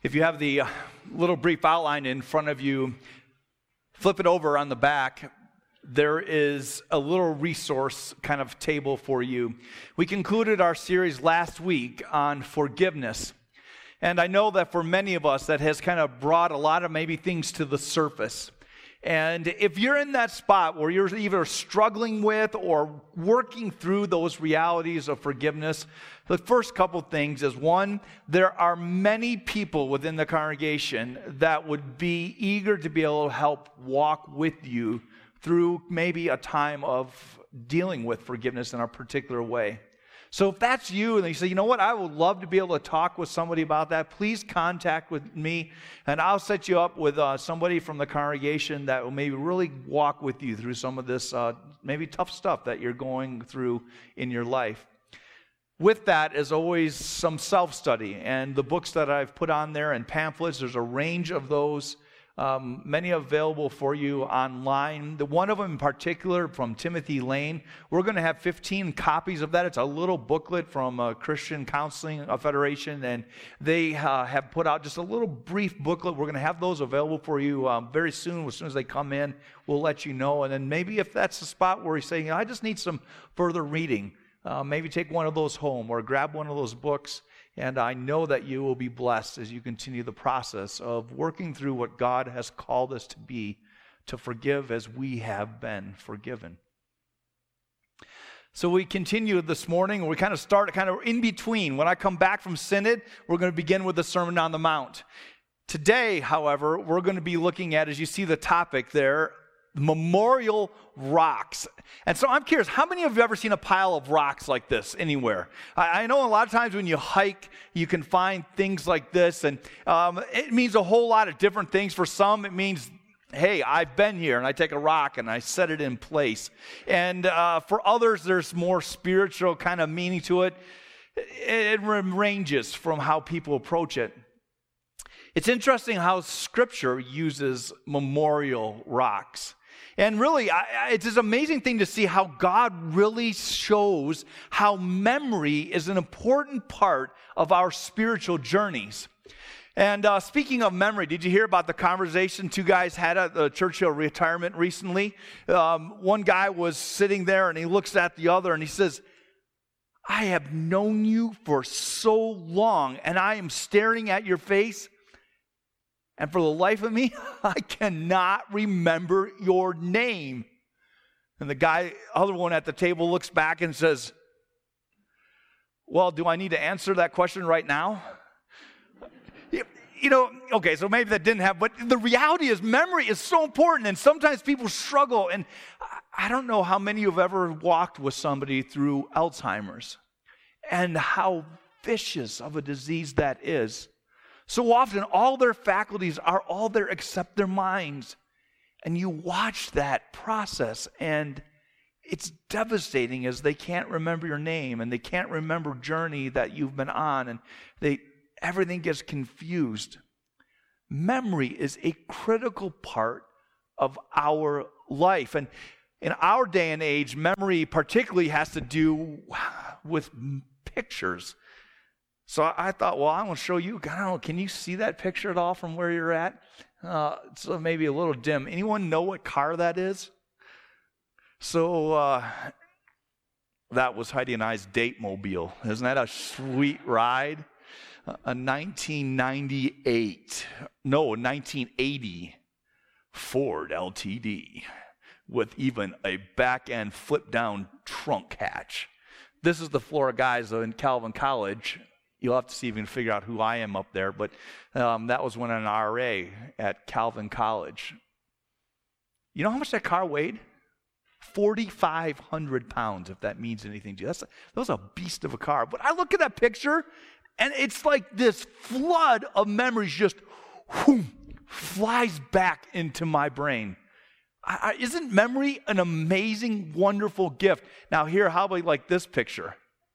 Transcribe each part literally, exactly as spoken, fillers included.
If you have the uh, little brief outline in front of you, flip it over on the back. There is a little resource kind of table for you. We concluded our series last week on forgiveness. And I know that for many of us, that has kind of brought a lot of maybe things to the surface. And if you're in that spot where you're either struggling with or working through those realities of forgiveness, the first couple things is, one, there are many people within the congregation that would be eager to be able to help walk with you through maybe a time of dealing with forgiveness in a particular way. So if that's you and you say, you know what, I would love to be able to talk with somebody about that, please contact with me and I'll set you up with uh, somebody from the congregation that will maybe really walk with you through some of this uh, maybe tough stuff that you're going through in your life. With that is always some self-study, and the books that I've put on there and pamphlets, there's a range of those. Um, many available for you online. The one of them in particular from Timothy Lane, we're going to have fifteen copies of that. It's a little booklet from uh, Christian Counseling Federation, and they uh, have put out just a little brief booklet. We're going to have those available for you um, very soon. As soon as they come in, we'll let you know. And then maybe if that's the spot where you're saying, I just need some further reading, uh, maybe take one of those home or grab one of those books. And I know that you will be blessed as you continue the process of working through what God has called us to be, to forgive as we have been forgiven. So we continue this morning, we kind of start kind of in between. When I come back from Synod, we're going to begin with the Sermon on the Mount. Today, however, we're going to be looking at, as you see the topic there, memorial rocks. And so I'm curious, how many of you have ever seen a pile of rocks like this anywhere? I, I know a lot of times when you hike, you can find things like this, and um, it means a whole lot of different things. For some, it means, hey, I've been here, and I take a rock and I set it in place. And uh, for others, there's more spiritual kind of meaning to it. It, it ranges from how people approach it. It's interesting how Scripture uses memorial rocks. And really, I, it's this amazing thing to see how God really shows how memory is an important part of our spiritual journeys. And uh, speaking of memory, did you hear about the conversation two guys had at the Churchill retirement recently? Um, one guy was sitting there and he looks at the other and he says, I have known you for so long and I am staring at your face. And for the life of me, I cannot remember your name. And the guy, other one at the table looks back and says, well, do I need to answer that question right now? You know, okay, so maybe that didn't happen. But the reality is memory is so important. And sometimes people struggle. And I don't know how many of you have ever walked with somebody through Alzheimer's and how vicious of a disease that is. So often, all their faculties are all there except their minds. And you watch that process, and it's devastating as they can't remember your name, and they can't remember journey that you've been on, and they everything gets confused. Memory is a critical part of our life. And in our day and age, memory particularly has to do with pictures. So I thought, well, I want to show you. I don't know, can you see that picture at all from where you're at? Uh, so maybe a little dim. Anyone know what car that is? So uh, that was Heidi and I's date mobile. Isn't that a sweet ride? Uh, a nineteen ninety-eight, no, nineteen eighty Ford L T D with even a back-end flip-down trunk hatch. This is the floor of guys in Calvin College. You'll have to see if you can figure out who I am up there. But um, that was when an R A at Calvin College. You know how much that car weighed? forty-five hundred pounds, if that means anything to you. That's a, that was a beast of a car. But I look at that picture, and it's like this flood of memories just whoom, flies back into my brain. I, I, isn't memory an amazing, wonderful gift? Now here, how about like this picture?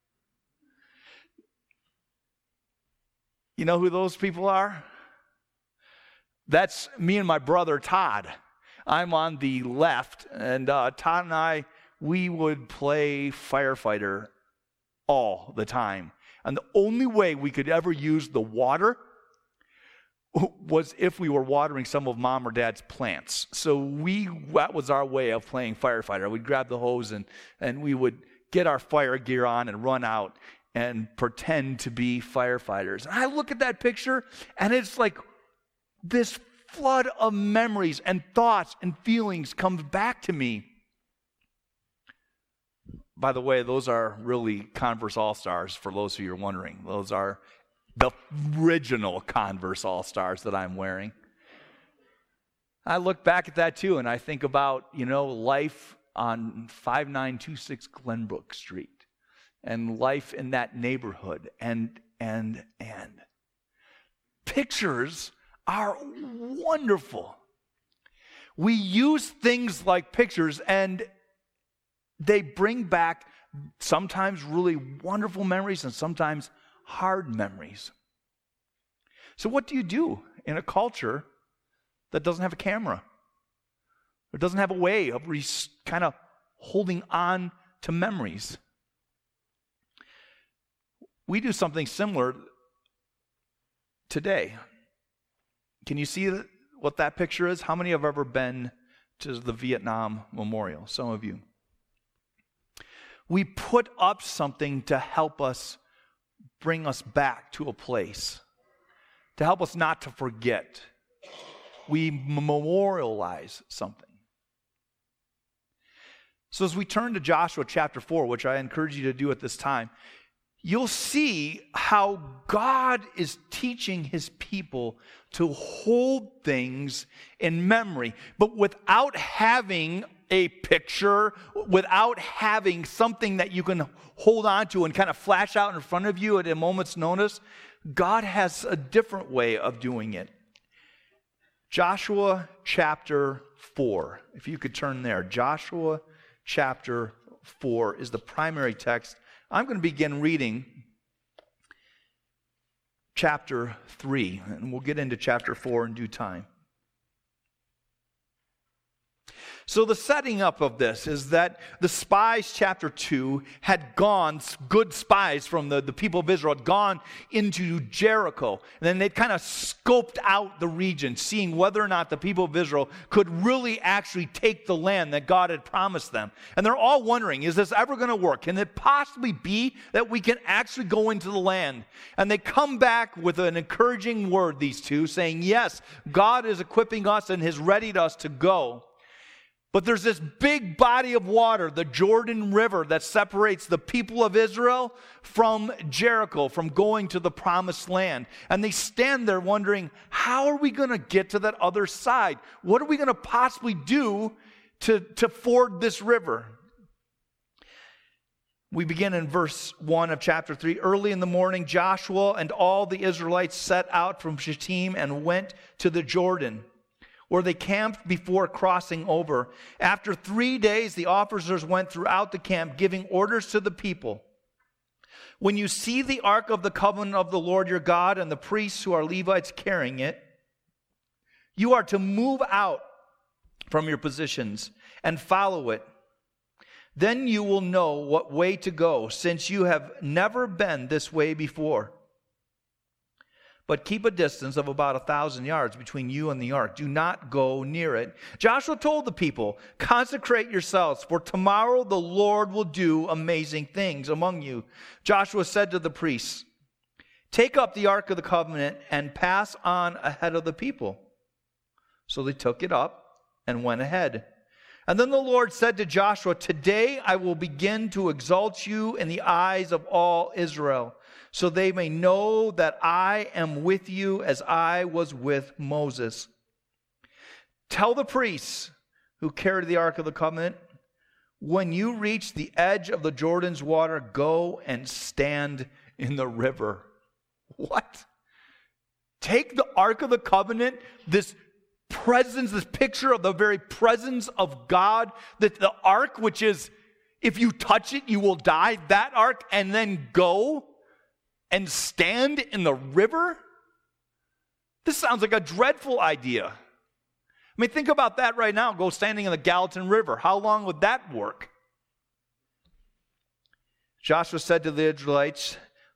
You know who those people are? That's me and my brother, Todd. I'm on the left, and uh, Todd and I, we would play firefighter all the time. And the only way we could ever use the water was if we were watering some of mom or dad's plants. So we that was our way of playing firefighter. We'd grab the hose and, and we would get our fire gear on and run out and pretend to be firefighters. And I look at that picture and it's like this flood of memories and thoughts and feelings comes back to me. By the way, those are really Converse All-Stars, for those of you who are wondering. Those are the original Converse All-Stars that I'm wearing. I look back at that too, and I think about, you know, life on five nine two six Glenbrook Street, and life in that neighborhood, and, and, and. Pictures are wonderful. We use things like pictures, and they bring back sometimes really wonderful memories and sometimes hard memories. So what do you do in a culture that doesn't have a camera? Or doesn't have a way of re- kind of holding on to memories? We do something similar today. Can you see what that picture is? How many have ever been to the Vietnam Memorial? Some of you. We put up something to help us bring us back to a place, to help us not to forget. We memorialize something. So as we turn to Joshua chapter four, which I encourage you to do at this time, you'll see how God is teaching his people to hold things in memory, but without having a picture, without having something that you can hold on to and kind of flash out in front of you at a moment's notice. God has a different way of doing it. Joshua chapter four, if you could turn there. Joshua chapter four is the primary text. I'm going to begin reading chapter three, and we'll get into chapter four in due time. So the setting up of this is that the spies, chapter two, had gone, good spies from the, the people of Israel had gone into Jericho. And then they'd kind of scoped out the region, seeing whether or not the people of Israel could really actually take the land that God had promised them. And they're all wondering, is this ever going to work? Can it possibly be that we can actually go into the land? And they come back with an encouraging word, these two, saying, yes, God is equipping us and has readied us to go. But there's this big body of water, the Jordan River, that separates the people of Israel from Jericho, from going to the promised land. And they stand there wondering, how are we going to get to that other side? What are we going to possibly do to, to ford this river? We begin in verse one of chapter three. Early in the morning, Joshua and all the Israelites set out from Shittim and went to the Jordan, where they camped before crossing over. After three days, the officers went throughout the camp, giving orders to the people. When you see the ark of the covenant of the Lord your God and the priests who are Levites carrying it, you are to move out from your positions and follow it. Then you will know what way to go, since you have never been this way before. But keep a distance of about a thousand yards between you and the ark. Do not go near it. Joshua told the people, consecrate yourselves, for tomorrow the Lord will do amazing things among you. Joshua said to the priests, take up the ark of the covenant and pass on ahead of the people. So they took it up and went ahead. And then the Lord said to Joshua, today I will begin to exalt you in the eyes of all Israel, so they may know that I am with you as I was with Moses. Tell the priests who carry the Ark of the Covenant, when you reach the edge of the Jordan's water, go and stand in the river. What? Take the Ark of the Covenant, this presence, this picture of the very presence of God, that the Ark, which is, if you touch it, you will die, that Ark, and then go and stand in the river? This sounds like a dreadful idea. I mean, think about that right now. Go standing in the Gallatin River. How long would that work? Joshua said to the Israelites,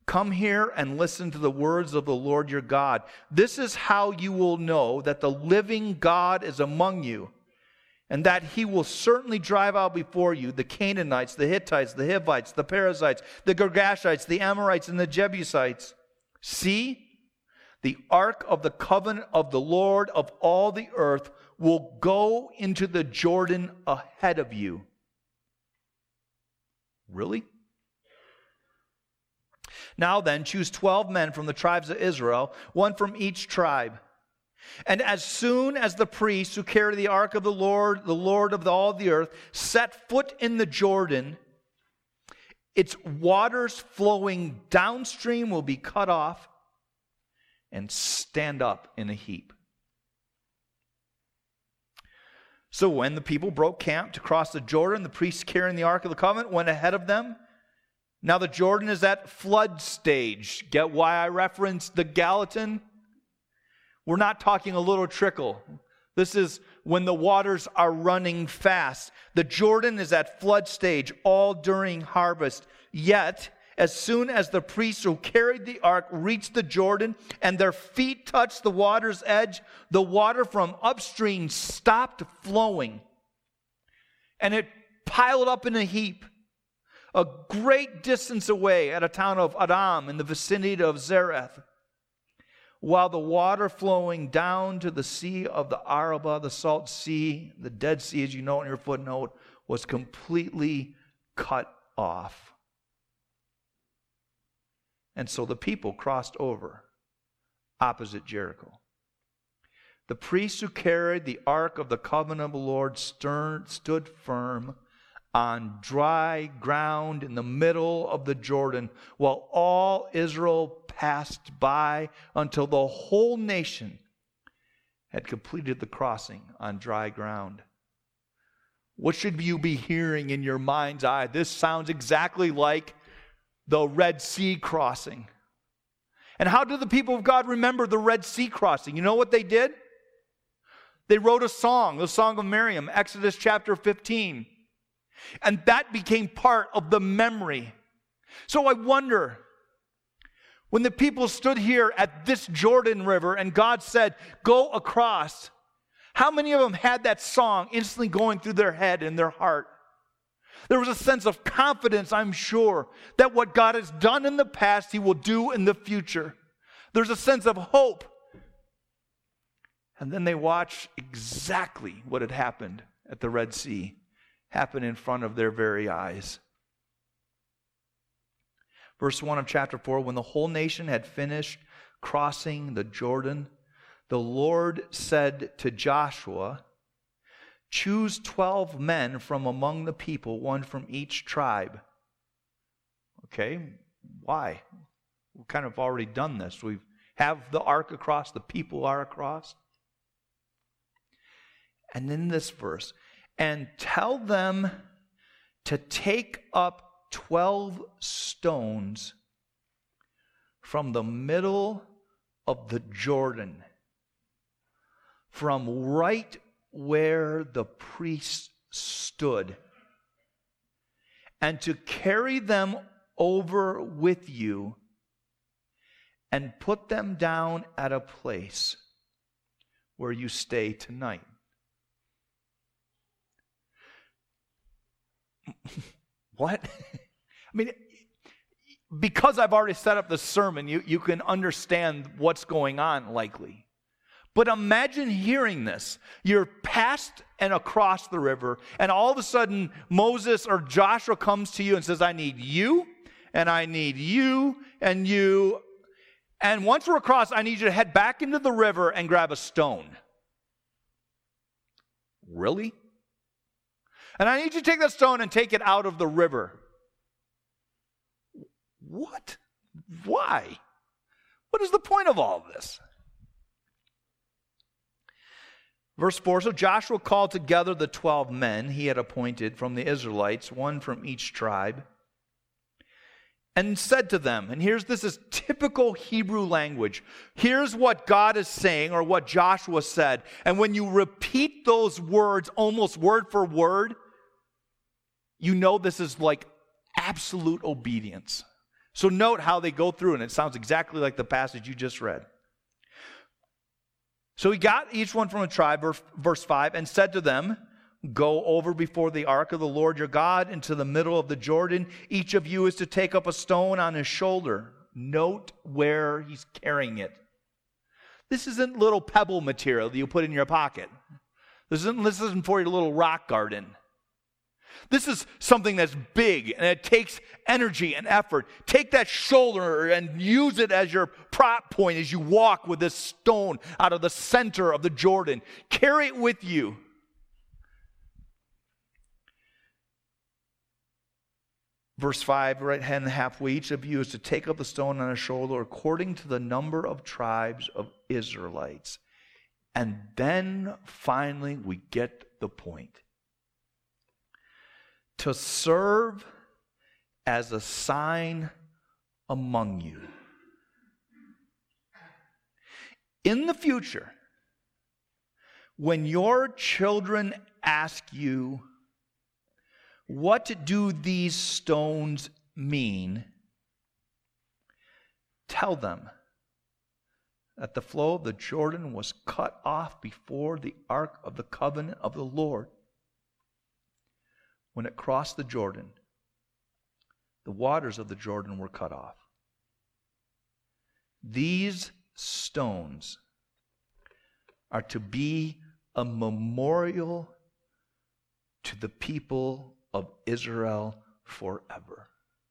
Come here and listen to the words of the Lord your God. This is how you will know that the living God is among you, and that he will certainly drive out before you the Canaanites, the Hittites, the Hivites, the Perizzites, the Girgashites, the Amorites, and the Jebusites. See, the ark of the covenant of the Lord of all the earth will go into the Jordan ahead of you. Really? Now then, choose twelve men from the tribes of Israel, one from each tribe. And as soon as the priests who carry the ark of the Lord, the Lord of all the earth, set foot in the Jordan, its waters flowing downstream will be cut off and stand up in a heap. So when the people broke camp to cross the Jordan, the priests carrying the Ark of the Covenant went ahead of them. Now the Jordan is at flood stage. Get why I referenced the Gallatin? We're not talking a little trickle. This is when the waters are running fast. The Jordan is at flood stage, all during harvest. Yet, as soon as the priests who carried the ark reached the Jordan and their feet touched the water's edge, the water from upstream stopped flowing. And it piled up in a heap a great distance away at a town of Adam in the vicinity of Zareth, while the water flowing down to the sea of the Arabah, the salt sea, the Dead Sea, as you know in your footnote, was completely cut off. And so the people crossed over opposite Jericho. The priests who carried the ark of the covenant of the Lord stern, stood firm on dry ground in the middle of the Jordan, while all Israel passed by until the whole nation had completed the crossing on dry ground. What should you be hearing in your mind's eye? This sounds exactly like the Red Sea crossing. And how do the people of God remember the Red Sea crossing? You know what they did? They wrote a song, the Song of Miriam, Exodus chapter fifteen. And that became part of the memory. So I wonder, when the people stood here at this Jordan River and God said, go across, how many of them had that song instantly going through their head and their heart? There was a sense of confidence, I'm sure, that what God has done in the past, He will do in the future. There's a sense of hope. And then they watched exactly what had happened at the Red Sea happen in front of their very eyes. Verse one of chapter four, when the whole nation had finished crossing the Jordan, the Lord said to Joshua, choose twelve men from among the people, one from each tribe. Okay, why? We've kind of already done this. We have the ark across, the people are across. And then this verse, and tell them to take up twelve stones from the middle of the Jordan, from right where the priests stood, and to carry them over with you and put them down at a place where you stay tonight. What? I mean, because I've already set up the sermon, you, you can understand what's going on likely. But imagine hearing this. You're past and across the river, and all of a sudden Moses or Joshua comes to you and says, I need you, and I need you, and you. And once we're across, I need you to head back into the river and grab a stone. Really? And I need you to take that stone and take it out of the river. What? Why? What is the point of all of this? Verse four, so Joshua called together the twelve men he had appointed from the Israelites, one from each tribe, and said to them, and here's this is typical Hebrew language. Here's what God is saying, or what Joshua said. And when you repeat those words almost word for word, you know this is like absolute obedience. So note how they go through, and it sounds exactly like the passage you just read. So he got each one from a tribe, verse five, and said to them, go over before the ark of the Lord your God into the middle of the Jordan. Each of you is to take up a stone on his shoulder. Note where he's carrying it. This isn't little pebble material that you put in your pocket. This isn't, this isn't for your little rock garden. This is something that's big, and it takes energy and effort. Take that shoulder and use it as your prop point as you walk with this stone out of the center of the Jordan. Carry it with you. Verse five, right hand halfway, each of you is to take up the stone on his shoulder according to the number of tribes of Israelites. And then finally we get the point. To serve as a sign among you. In the future, when your children ask you, what do these stones mean? Tell them that the flow of the Jordan was cut off before the ark of the covenant of the Lord. When it crossed the Jordan, the waters of the Jordan were cut off. These stones are to be a memorial to the people of Israel forever.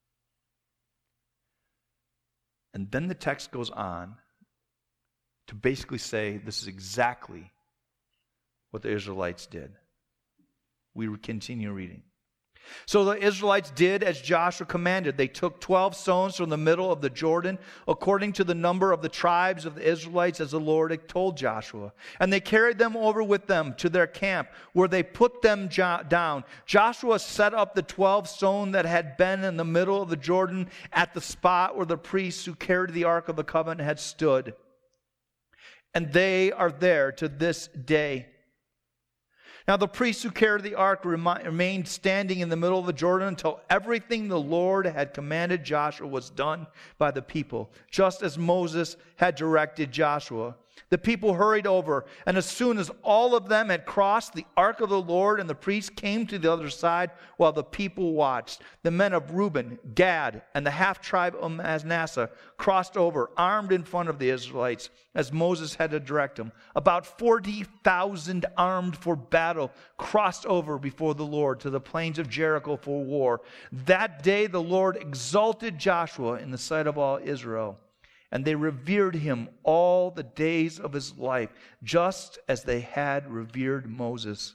And then the text goes on to basically say this is exactly what the Israelites did. We continue reading. So the Israelites did as Joshua commanded. They took twelve stones from the middle of the Jordan, according to the number of the tribes of the Israelites, as the Lord had told Joshua. And they carried them over with them to their camp, where they put them jo- down. Joshua set up the twelve stone that had been in the middle of the Jordan at the spot where the priests who carried the Ark of the Covenant had stood. And they are there to this day. Now the priests who carried the ark remained standing in the middle of the Jordan until everything the Lord had commanded Joshua was done by the people, just as Moses had directed Joshua. The people hurried over, and as soon as all of them had crossed, the ark of the Lord and the priests came to the other side while the people watched. The men of Reuben, Gad, and the half-tribe of Manasseh crossed over, armed in front of the Israelites, as Moses had to direct them. About forty thousand armed for battle crossed over before the Lord to the plains of Jericho for war. That day the Lord exalted Joshua in the sight of all Israel. And they revered him all the days of his life, just as they had revered Moses.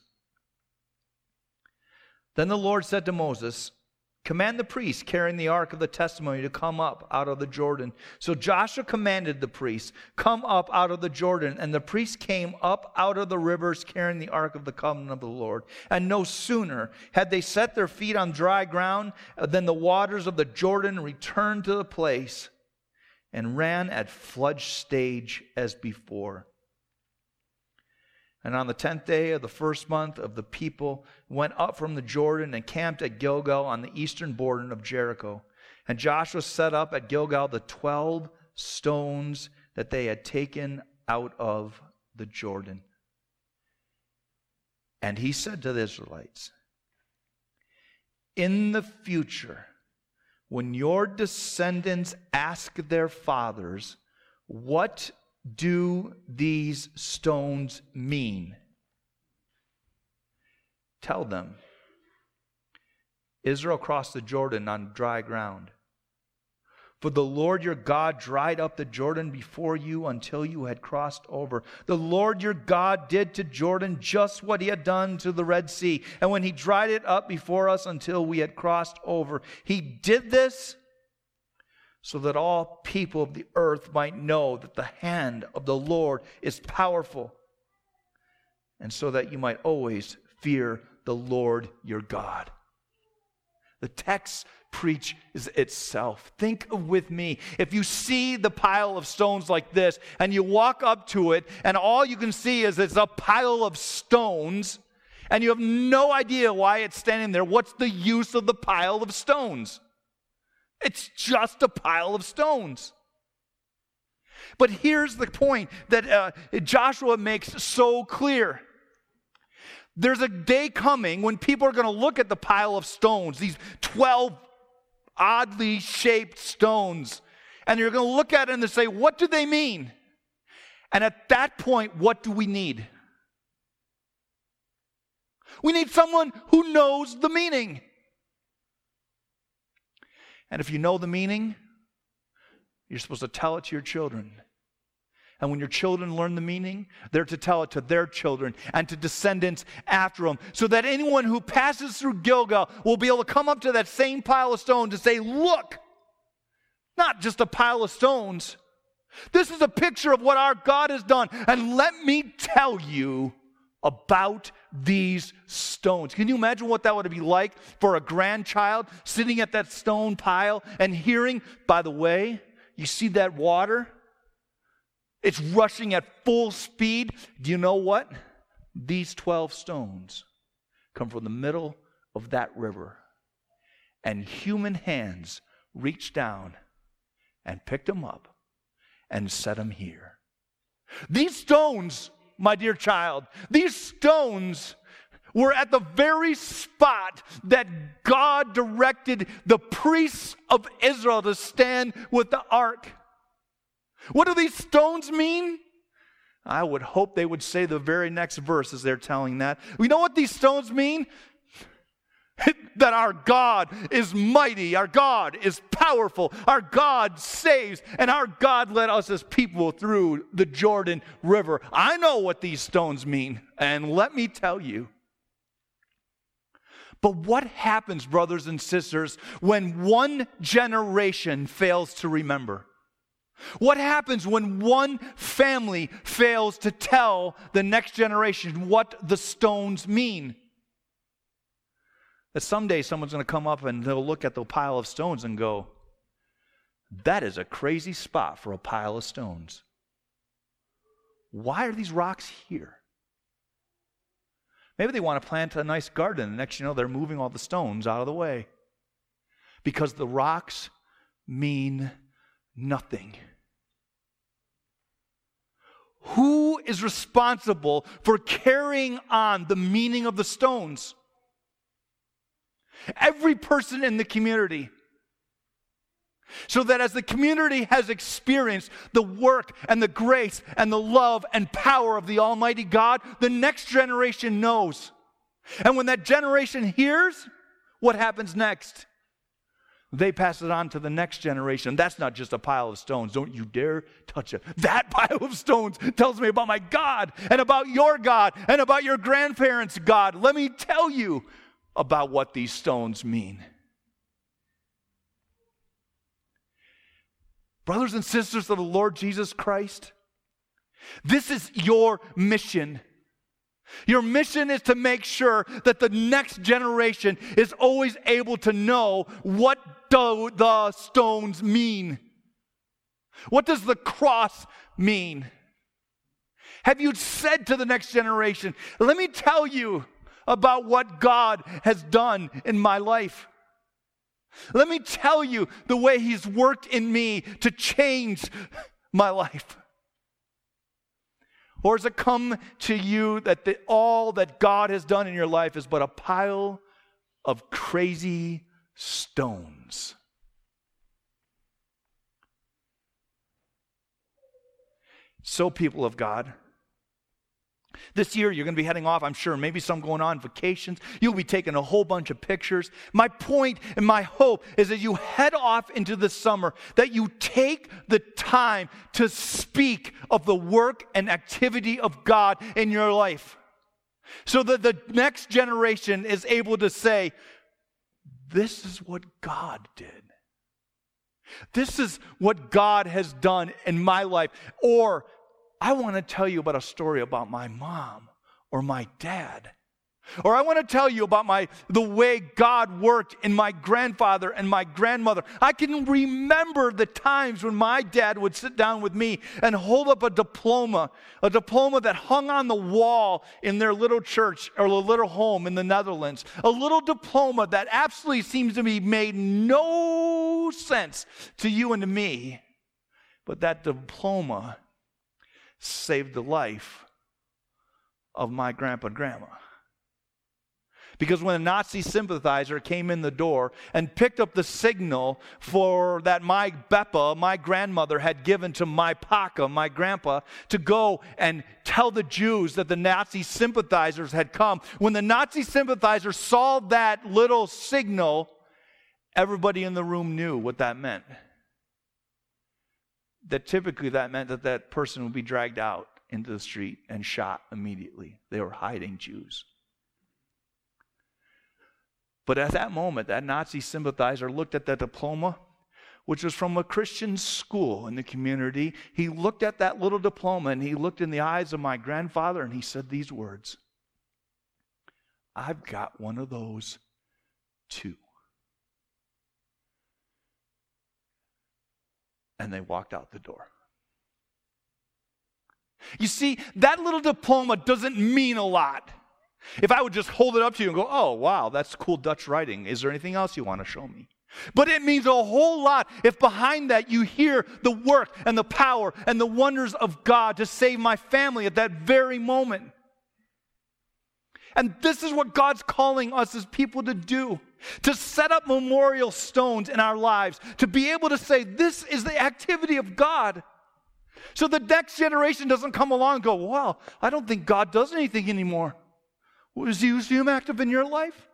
Then the Lord said to Moses, command the priests carrying the ark of the testimony to come up out of the Jordan. So Joshua commanded the priests, come up out of the Jordan. And the priests came up out of the rivers carrying the ark of the covenant of the Lord. And no sooner had they set their feet on dry ground than the waters of the Jordan returned to the place and ran at flood stage as before. And on the tenth day of the first month of the people went up from the Jordan and camped at Gilgal on the eastern border of Jericho. And Joshua set up at Gilgal the twelve stones that they had taken out of the Jordan. And he said to the Israelites, in the future, when your descendants ask their fathers, what do these stones mean? Tell them, Israel crossed the Jordan on dry ground. For the Lord your God dried up the Jordan before you until you had crossed over. The Lord your God did to Jordan just what he had done to the Red Sea. And when he dried it up before us until we had crossed over, he did this so that all people of the earth might know that the hand of the Lord is powerful, and so that you might always fear the Lord your God. The text preach is itself. Think with me. If you see the pile of stones like this, and you walk up to it, and all you can see is it's a pile of stones, and you have no idea why it's standing there, what's the use of the pile of stones? It's just a pile of stones. But here's the point that uh, Joshua makes so clear. There's a day coming when people are going to look at the pile of stones, these twelve oddly shaped stones, and you're going to look at it and they say, what do they mean? And at that point, what do we need? We need someone who knows the meaning. And if you know the meaning, you're supposed to tell it to your children. And when your children learn the meaning, they're to tell it to their children and to descendants after them, so that anyone who passes through Gilgal will be able to come up to that same pile of stones and say, look, not just a pile of stones. This is a picture of what our God has done. And let me tell you about these stones. Can you imagine what that would be like for a grandchild sitting at that stone pile and hearing, by the way, you see that water? It's rushing at full speed. Do you know what? These twelve stones come from the middle of that river. And human hands reached down and picked them up and set them here. These stones, my dear child, these stones were at the very spot that God directed the priests of Israel to stand with the ark. What do these stones mean? I would hope they would say the very next verse as they're telling that. We know what these stones mean? That our God is mighty, our God is powerful, our God saves, and our God led us as people through the Jordan River. I know what these stones mean, and let me tell you. But what happens, brothers and sisters, when one generation fails to remember? What happens when one family fails to tell the next generation what the stones mean? That someday someone's going to come up and they'll look at the pile of stones and go, that is a crazy spot for a pile of stones. Why are these rocks here? Maybe they want to plant a nice garden, and next you know they're moving all the stones out of the way. Because the rocks mean nothing. Who is responsible for carrying on the meaning of the stones? Every person in the community. So that as the community has experienced the work and the grace and the love and power of the Almighty God, the next generation knows. And when that generation hears, what happens next? They pass it on to the next generation. That's not just a pile of stones. Don't you dare touch it. That pile of stones tells me about my God and about your God and about your grandparents' God. Let me tell you about what these stones mean. Brothers and sisters of the Lord Jesus Christ, this is your mission. Your mission is to make sure that the next generation is always able to know what do the stones mean. What does the cross mean? Have you said to the next generation, let me tell you about what God has done in my life. Let me tell you the way He's worked in me to change my life. Or has it come to you that the, all that God has done in your life is but a pile of crazy stones? So, people of God, this year you're going to be heading off, I'm sure, maybe some going on vacations. You'll be taking a whole bunch of pictures. My point and my hope is that you head off into the summer, that you take the time to speak of the work and activity of God in your life, so that the next generation is able to say, this is what God did. This is what God has done in my life. Or, I want to tell you about a story about my mom or my dad. Or I want to tell you about my the way God worked in my grandfather and my grandmother. I can remember the times when my dad would sit down with me and hold up a diploma, a diploma that hung on the wall in their little church or a little home in the Netherlands. A little diploma that absolutely seems to be made no sense to you and to me. But that diploma saved the life of my grandpa and grandma. Because when a Nazi sympathizer came in the door and picked up the signal for that my Bepa, my grandmother, had given to my Paka, my grandpa, to go and tell the Jews that the Nazi sympathizers had come, when the Nazi sympathizers saw that little signal, everybody in the room knew what that meant. That typically that meant that that person would be dragged out into the street and shot immediately. They were hiding Jews. But at that moment, that Nazi sympathizer looked at that diploma, which was from a Christian school in the community. He looked at that little diploma and he looked in the eyes of my grandfather and he said these words, "I've got one of those too." And they walked out the door. You see, that little diploma doesn't mean a lot. If I would just hold it up to you and go, "Oh, wow, that's cool Dutch writing. Is there anything else you want to show me?" But it means a whole lot if behind that you hear the work and the power and the wonders of God to save my family at that very moment. And this is what God's calling us as people to do, to set up memorial stones in our lives, to be able to say, this is the activity of God. So the next generation doesn't come along and go, "Well, I don't think God does anything anymore." Was you him active in your life?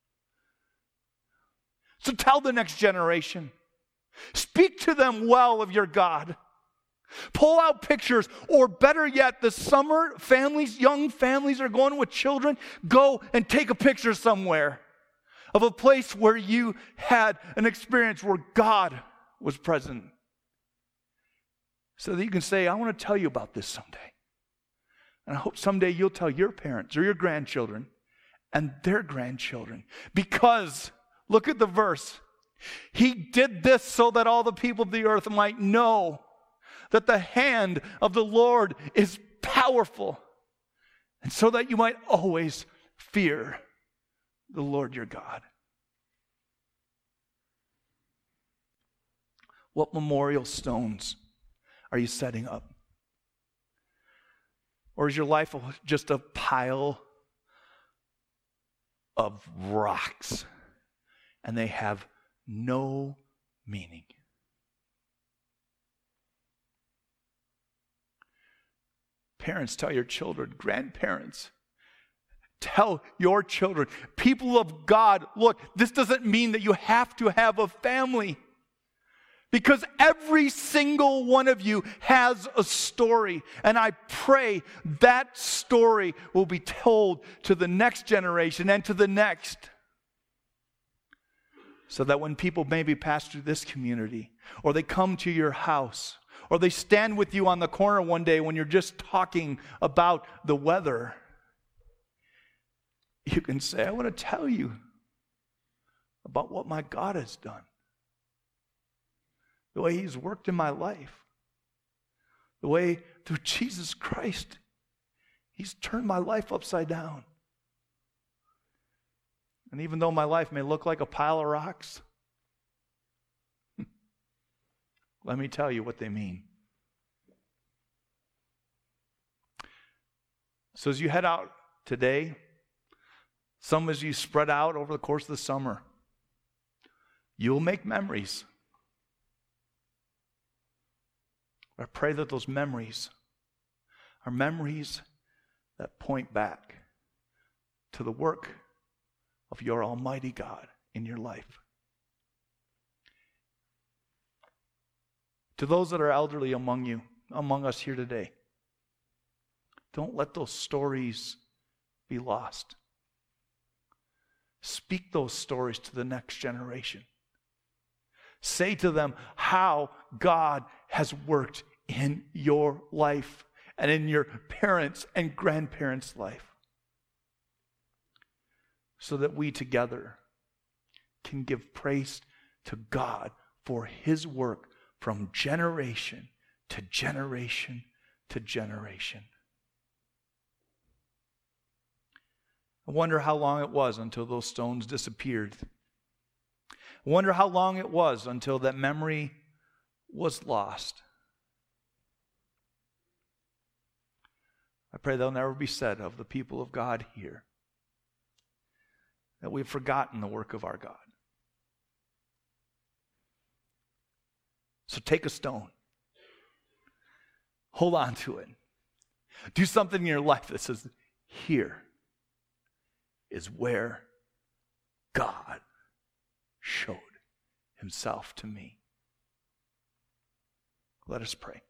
So tell the next generation. Speak to them well of your God. Pull out pictures, or better yet, the summer families, young families are going with children, go and take a picture somewhere of a place where you had an experience where God was present. So that you can say, "I want to tell you about this someday." And I hope someday you'll tell your parents or your grandchildren and their grandchildren. Because, look at the verse. He did this so that all the people of the earth might know that the hand of the Lord is powerful. And so that you might always fear the Lord your God. What memorial stones are you setting up? Or is your life just a pile of rocks and they have no meaning? Parents, tell your children. Grandparents, tell your children. People of God, look, this doesn't mean that you have to have a family. Because every single one of you has a story. And I pray that story will be told to the next generation and to the next. So that when people maybe pass through this community, or they come to your house, or they stand with you on the corner one day when you're just talking about the weather, you can say, "I want to tell you about what my God has done. The way He's worked in my life. The way through Jesus Christ, He's turned my life upside down. And even though my life may look like a pile of rocks, let me tell you what they mean." So as you head out today, some as you spread out over the course of the summer, you'll make memories. I pray that those memories are memories that point back to the work of your Almighty God in your life. To those that are elderly among you, among us here today, don't let those stories be lost. Speak those stories to the next generation. Say to them how God has worked in your life and in your parents' and grandparents' life. so that we together can give praise to God for His work from generation to generation to generation. I wonder how long it was until those stones disappeared. I wonder how long it was until that memory was lost. I pray they'll never be said of the people of God here, that we've forgotten the work of our God. So take a stone. Hold on to it. Do something in your life that says, here is where God showed Himself to me. Let us pray.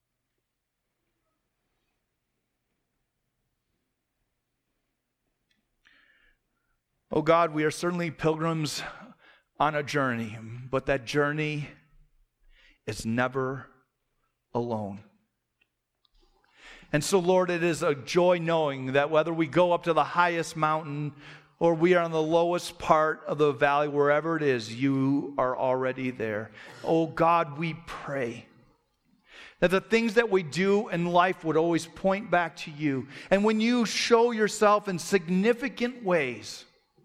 Oh God, we are certainly pilgrims on a journey, but that journey is never alone. And so, Lord, it is a joy knowing that whether we go up to the highest mountain or we are on the lowest part of the valley, wherever it is, you are already there. Oh God, we pray that the things that we do in life would always point back to you. And when you show yourself in significant ways,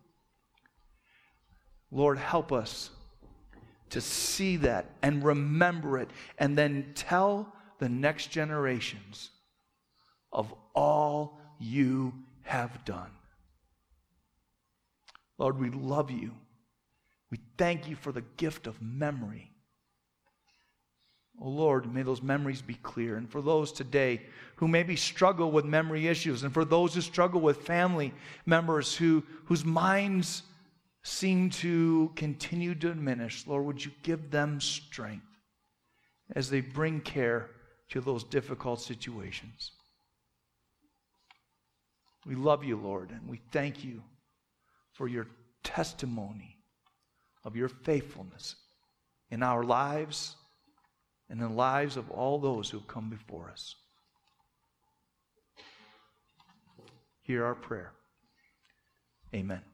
Lord, help us to see that and remember it and then tell the next generations of all you have done. Lord, we love you. We thank you for the gift of memory. Oh Lord, may those memories be clear. And for those today who maybe struggle with memory issues, and for those who struggle with family members who, whose minds seem to continue to diminish, Lord, would you give them strength as they bring care to those difficult situations. We love you, Lord, and we thank you for your testimony of your faithfulness in our lives and in the lives of all those who have come before us. Hear our prayer. Amen.